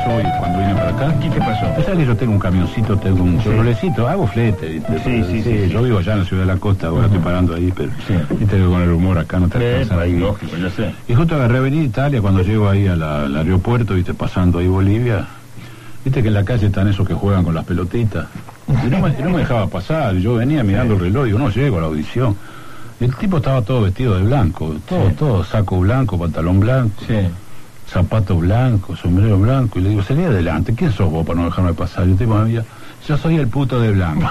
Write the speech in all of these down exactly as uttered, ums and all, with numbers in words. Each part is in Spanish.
pasó hoy cuando vine para acá? ¿Qué te pasó? ¿Sabes que yo tengo un camioncito, tengo un chevrolecito, hago flete, ¿viste? Sí, sí, sí, sí. Yo vivo allá en la ciudad de la costa, ahora uh-huh. estoy parando ahí, pero sí. viste que con el humor acá no te alcanza ahí. Lógico, yo sé. Y justo agarré Avenida Italia cuando llego ahí a la, al aeropuerto, viste, pasando ahí Bolivia, viste que en la calle están esos que juegan con las pelotitas. Y no me, y no me dejaba pasar, yo venía mirando el reloj y digo, no llego a la audición. El tipo estaba todo vestido de blanco, todo, sí. todo, saco blanco, pantalón blanco, sí. zapatos blancos, sombrero blanco, y le digo, salí adelante, ¿quién sos vos para no dejarme pasar? Y el tipo me decía, yo soy el puto de blanco.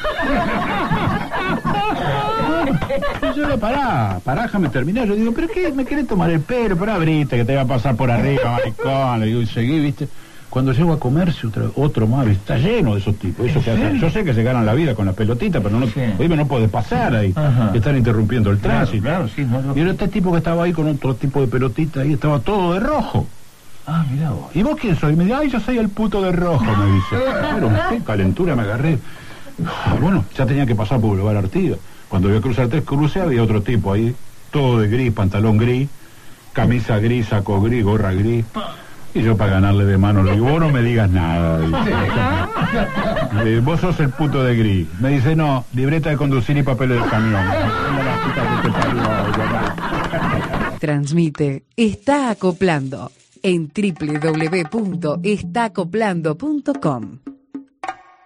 Y yo le pará, pará, déjame terminar. Yo digo, ¿pero qué? ¿Me querés tomar el pelo? Pero abriste, que te va a pasar por arriba, maricón. Le digo, y seguí, ¿viste? Cuando llego a comercio, otro, otro más, está lleno de esos tipos. Eso que hacen, yo sé que se ganan la vida con la pelotita, pero no, sí. oíme, no podés pasar ahí. Ajá. Están interrumpiendo el tránsito. Claro, claro, sí, no, no. Y era este tipo que estaba ahí con otro tipo de pelotita y estaba todo de rojo. Ah, mirá vos. ¿Y vos quién soy? Me dice, ay, yo soy el puto de rojo, me dice. Pero qué calentura me agarré. Bueno, ya tenía que pasar por Boulevard Artigas. Cuando iba a cruzar tres cruces había otro tipo ahí, todo de gris, pantalón gris, camisa gris, saco gris, gorra gris. Y yo para ganarle de mano le digo, vos no me digas nada. Eh, vos sos el puto de gris. Me dice, no, libreta de conducir y papeles del camión. Transmite Está Acoplando en doble u doble u doble u punto está acoplando punto com.